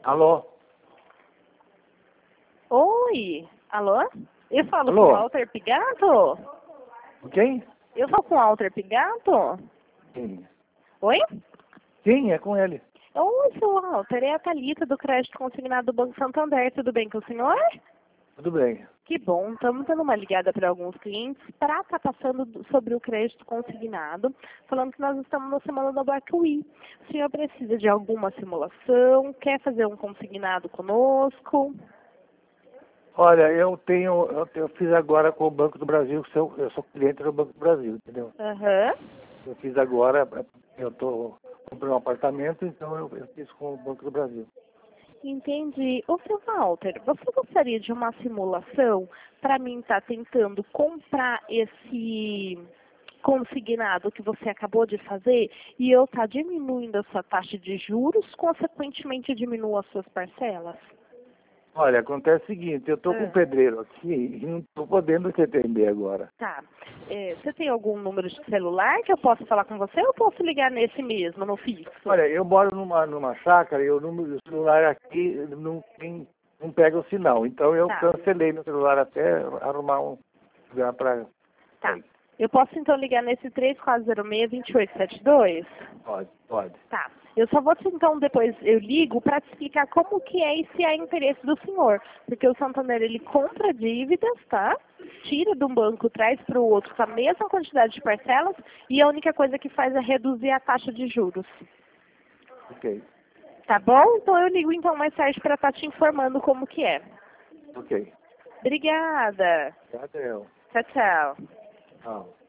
Alô? Oi, alô? Eu falo Alô? com o Walter Pigato? Quem? Eu falo com o Walter Pigato? Sim. Oi? Sim, é com ele. Oi, seu Walter, é a Thalita do Crédito Consignado do Banco Santander, tudo bem com o senhor? Tudo bem. Que bom, estamos dando uma ligada para alguns clientes para estar passando sobre o crédito consignado, falando que nós estamos na semana da Black Week. O senhor precisa de alguma simulação, quer fazer um consignado conosco? Olha, eu fiz agora com o Banco do Brasil, eu sou cliente do Banco do Brasil, entendeu? Aham. Eu fiz agora, comprei um apartamento, então eu fiz com o Banco do Brasil. Entendi. Ô, seu Walter, você gostaria de uma simulação para mim estar tentando comprar esse consignado que você acabou de fazer e eu estar diminuindo a sua taxa de juros, consequentemente diminua as suas parcelas? Olha, acontece o seguinte, eu estou com um pedreiro aqui e não estou podendo te atender agora. Tá. Você tem algum número de celular que eu possa falar com você ou eu posso ligar nesse mesmo, no fixo? Olha, eu moro numa chácara e o número do celular aqui não pega o sinal. Então eu cancelei meu celular até arrumar um lugar para... Tá. Eu posso então ligar nesse 3406-2872? Pode. Tá. Eu só vou então depois eu ligo para te explicar como que é e se há interesse do senhor. Porque o Santander ele compra dívidas, tá? Tira de um banco, traz para o outro com a mesma quantidade de parcelas e a única coisa que faz é reduzir a taxa de juros. Ok. Tá bom? Então eu ligo então mais tarde para estar te informando como que é. Ok. Obrigada. Até eu. Tchau, tchau. Tchau.